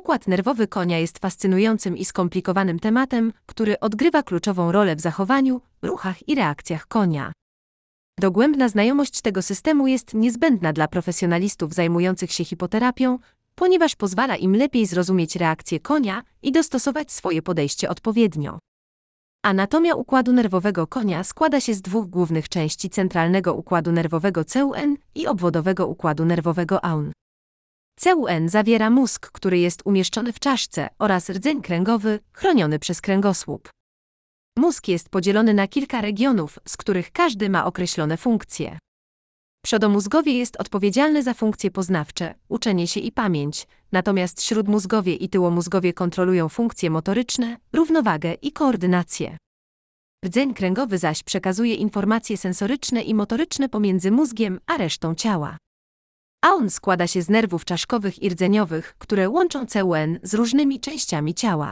Układ nerwowy konia jest fascynującym i skomplikowanym tematem, który odgrywa kluczową rolę w zachowaniu, ruchach i reakcjach konia. Dogłębna znajomość tego systemu jest niezbędna dla profesjonalistów zajmujących się hipoterapią, ponieważ pozwala im lepiej zrozumieć reakcje konia i dostosować swoje podejście odpowiednio. Anatomia układu nerwowego konia składa się z dwóch głównych części: centralnego układu nerwowego CUN i obwodowego układu nerwowego AUN. CUN zawiera mózg, który jest umieszczony w czaszce, oraz rdzeń kręgowy, chroniony przez kręgosłup. Mózg jest podzielony na kilka regionów, z których każdy ma określone funkcje. Przodomózgowie jest odpowiedzialny za funkcje poznawcze, uczenie się i pamięć, natomiast śródmózgowie i tyłomózgowie kontrolują funkcje motoryczne, równowagę i koordynację. Rdzeń kręgowy zaś przekazuje informacje sensoryczne i motoryczne pomiędzy mózgiem a resztą ciała. AUN składa się z nerwów czaszkowych i rdzeniowych, które łączą CUN z różnymi częściami ciała.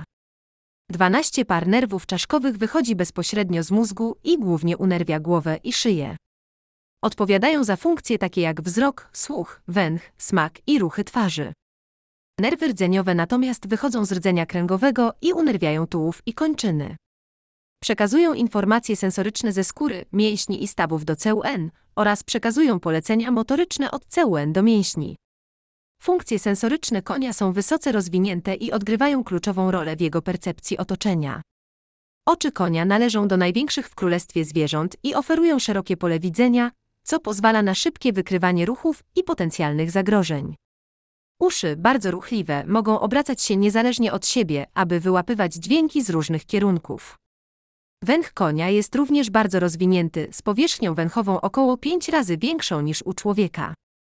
12 par nerwów czaszkowych wychodzi bezpośrednio z mózgu i głównie unerwia głowę i szyję. Odpowiadają za funkcje takie jak wzrok, słuch, węch, smak i ruchy twarzy. Nerwy rdzeniowe natomiast wychodzą z rdzenia kręgowego i unerwiają tułów i kończyny. Przekazują informacje sensoryczne ze skóry, mięśni i stawów do CUN oraz przekazują polecenia motoryczne od CUN do mięśni. Funkcje sensoryczne konia są wysoce rozwinięte i odgrywają kluczową rolę w jego percepcji otoczenia. Oczy konia należą do największych w królestwie zwierząt i oferują szerokie pole widzenia, co pozwala na szybkie wykrywanie ruchów i potencjalnych zagrożeń. Uszy, bardzo ruchliwe, mogą obracać się niezależnie od siebie, aby wyłapywać dźwięki z różnych kierunków. Węch konia jest również bardzo rozwinięty, z powierzchnią węchową około 5 razy większą niż u człowieka.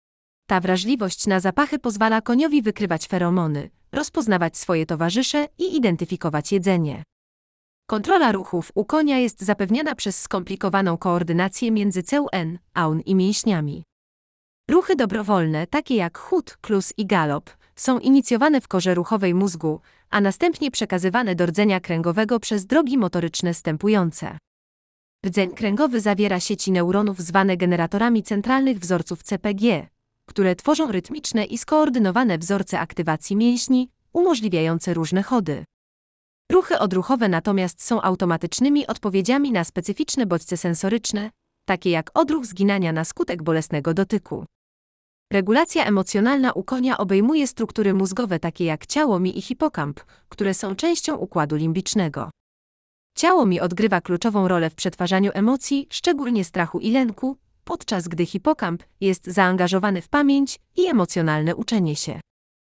Ta wrażliwość na zapachy pozwala koniowi wykrywać feromony, rozpoznawać swoje towarzysze i identyfikować jedzenie. Kontrola ruchów u konia jest zapewniana przez skomplikowaną koordynację między CUN, AUN i mięśniami. Ruchy dobrowolne, takie jak chód, klus i galop, są inicjowane w korze ruchowej mózgu, a następnie przekazywane do rdzenia kręgowego przez drogi motoryczne stępujące. Rdzeń kręgowy zawiera sieci neuronów zwane generatorami centralnych wzorców CPG, które tworzą rytmiczne i skoordynowane wzorce aktywacji mięśni, umożliwiające różne chody. Ruchy odruchowe natomiast są automatycznymi odpowiedziami na specyficzne bodźce sensoryczne, takie jak odruch zginania na skutek bolesnego dotyku. Regulacja emocjonalna u konia obejmuje struktury mózgowe takie jak ciało mi i hipokamp, które są częścią układu limbicznego. Ciało mi odgrywa kluczową rolę w przetwarzaniu emocji, szczególnie strachu i lęku, podczas gdy hipokamp jest zaangażowany w pamięć i emocjonalne uczenie się.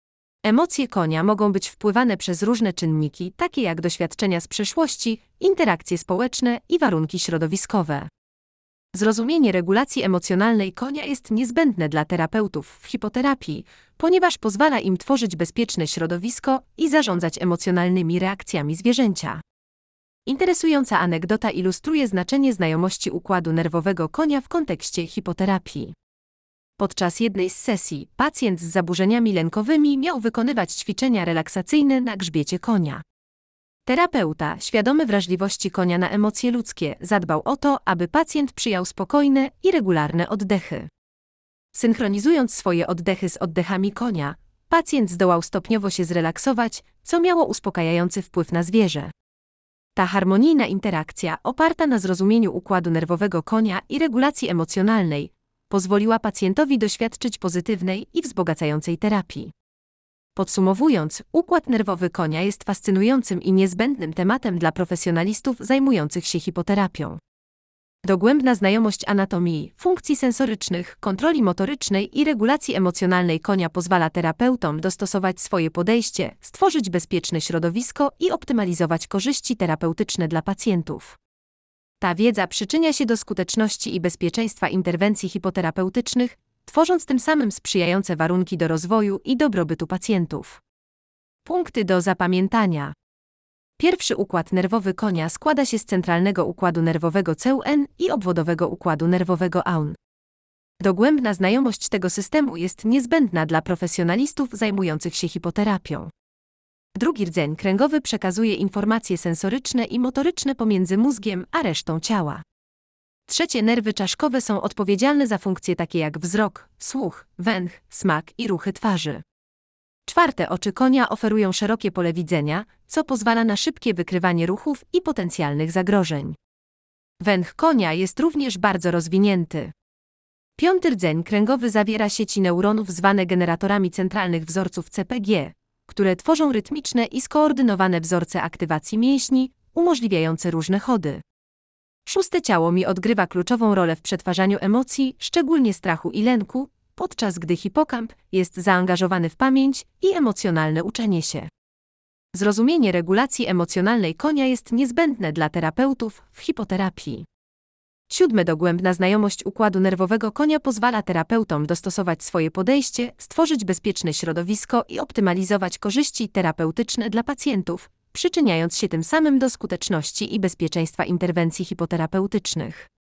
Emocje konia mogą być wpływane przez różne czynniki, takie jak doświadczenia z przeszłości, interakcje społeczne i warunki środowiskowe. Zrozumienie regulacji emocjonalnej konia jest niezbędne dla terapeutów w hipoterapii, ponieważ pozwala im tworzyć bezpieczne środowisko i zarządzać emocjonalnymi reakcjami zwierzęcia. Interesująca anegdota ilustruje znaczenie znajomości układu nerwowego konia w kontekście hipoterapii. Podczas jednej z sesji pacjent z zaburzeniami lękowymi miał wykonywać ćwiczenia relaksacyjne na grzbiecie konia. Terapeuta, świadomy wrażliwości konia na emocje ludzkie, zadbał o to, aby pacjent przyjął spokojne i regularne oddechy. Synchronizując swoje oddechy z oddechami konia, pacjent zdołał stopniowo się zrelaksować, co miało uspokajający wpływ na zwierzę. Ta harmonijna interakcja, oparta na zrozumieniu układu nerwowego konia i regulacji emocjonalnej, pozwoliła pacjentowi doświadczyć pozytywnej i wzbogacającej terapii. Podsumowując, układ nerwowy konia jest fascynującym i niezbędnym tematem dla profesjonalistów zajmujących się hipoterapią. Dogłębna znajomość anatomii, funkcji sensorycznych, kontroli motorycznej i regulacji emocjonalnej konia pozwala terapeutom dostosować swoje podejście, stworzyć bezpieczne środowisko i optymalizować korzyści terapeutyczne dla pacjentów. Ta wiedza przyczynia się do skuteczności i bezpieczeństwa interwencji hipoterapeutycznych, tworząc tym samym sprzyjające warunki do rozwoju i dobrobytu pacjentów. Punkty do zapamiętania. Pierwszy układ nerwowy konia składa się z centralnego układu nerwowego CUN i obwodowego układu nerwowego AUN. Dogłębna znajomość tego systemu jest niezbędna dla profesjonalistów zajmujących się hipoterapią. Drugi rdzeń kręgowy przekazuje informacje sensoryczne i motoryczne pomiędzy mózgiem a resztą ciała. Trzecie, nerwy czaszkowe są odpowiedzialne za funkcje takie jak wzrok, słuch, węch, smak i ruchy twarzy. 4. Oczy konia oferują szerokie pole widzenia, co pozwala na szybkie wykrywanie ruchów i potencjalnych zagrożeń. Węch konia jest również bardzo rozwinięty. 5. Rdzeń kręgowy zawiera sieci neuronów zwane generatorami centralnych wzorców CPG, które tworzą rytmiczne i skoordynowane wzorce aktywacji mięśni, umożliwiające różne chody. 6. Ciało mi odgrywa kluczową rolę w przetwarzaniu emocji, szczególnie strachu i lęku, podczas gdy hipokamp jest zaangażowany w pamięć i emocjonalne uczenie się. Zrozumienie regulacji emocjonalnej konia jest niezbędne dla terapeutów w hipoterapii. 7. Dogłębna znajomość układu nerwowego konia pozwala terapeutom dostosować swoje podejście, stworzyć bezpieczne środowisko i optymalizować korzyści terapeutyczne dla pacjentów, przyczyniając się tym samym do skuteczności i bezpieczeństwa interwencji hipoterapeutycznych.